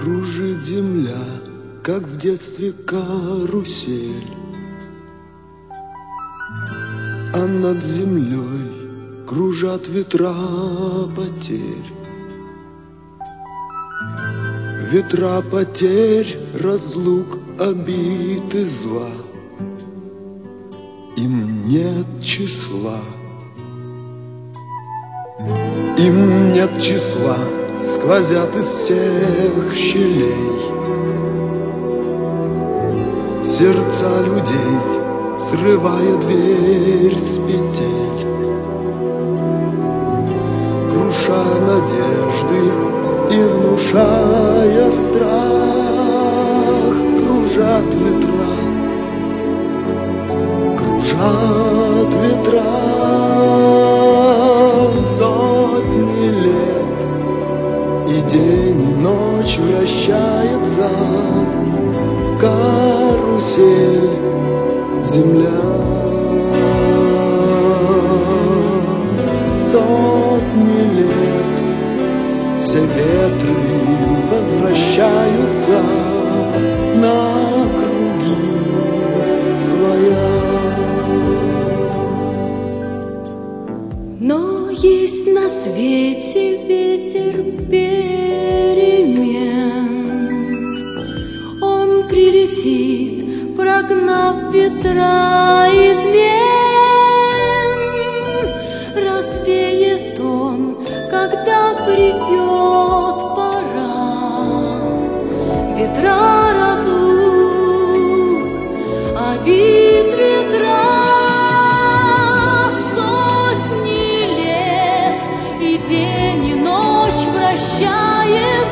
Кружит земля, как в детстве карусель, а над землей кружат ветра потерь. Ветра потерь, разлук, обид и зла. Им нет числа. Им нет числа, сквозят из всех щелей сердца людей, срывая дверь с петель, круша надежды и внушая страх. Кружат ветра, кружат ветра сотни лет, и день и ночь вращается карусель земля. Сотни лет все ветры возвращаются на круги своя. Но есть на свете ветер перемен. Он прилетит, прогнав ветра измен. Развеет он, когда придет пора. Ветра разлук, обид ветра. Сотни лет, и день, и ночь вращает